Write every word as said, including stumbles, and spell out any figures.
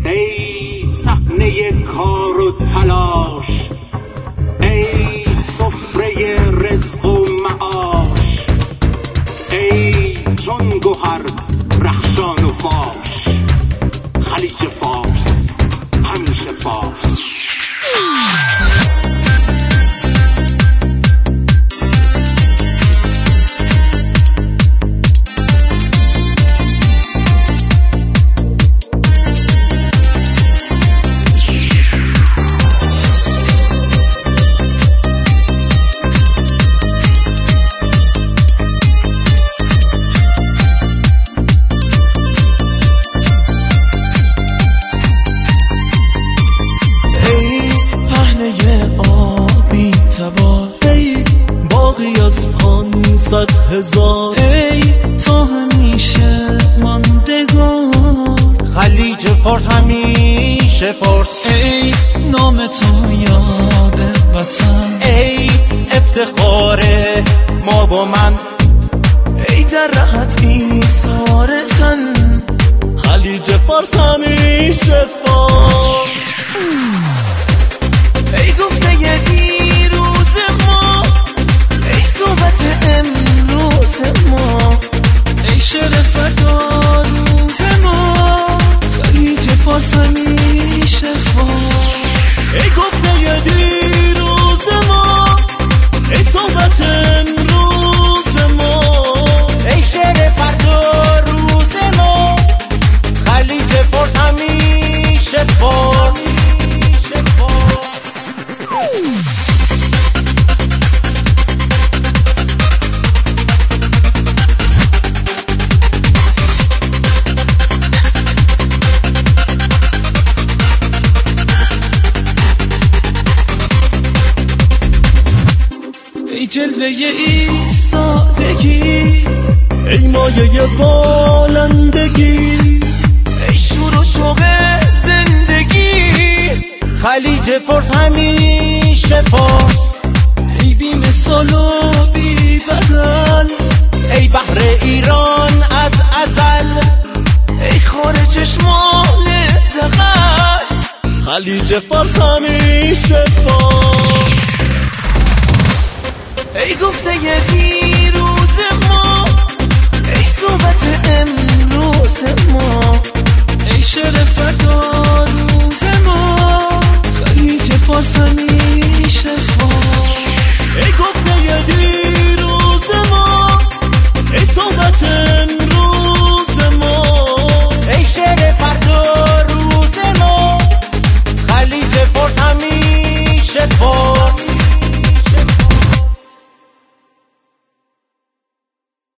ای صحنه کار و تلاش، ای سفره رزق و معاش، ای چون گوهر رخشان و فاش، خلیج فارس همیشه فارس. ای باقی از پانصد هزار، ای تا همیشه ماندگار، خلیج فارس همیشه فارس. ای نام تو یاد وطن، ای افتخار ما با من، ای در راحت ایثار تن، خلیج فارس همیشه فارس. ای گفته یه دیروز ما، ای صحبت امروز ما، ای شعر فردا روز ما، خلیج فارس همیشه فارس. ای گفته یه دیروز ما، ای صحبت امروز ما، ای شعر فردا روز ما، خلیج فارس همیشه فارس. ای جلوه ایستادگی، ای مایه بالندگی، ای شور و شوق زندگی، خلیج فارس همیشه فارس. ای بی مثال و بی بدل، ای بحر ایران از ازل، ای خار چشمان دغل، خلیج فارس همیشه فارس. ای گفته یه دیروز ما، ای صحبت امروز ما،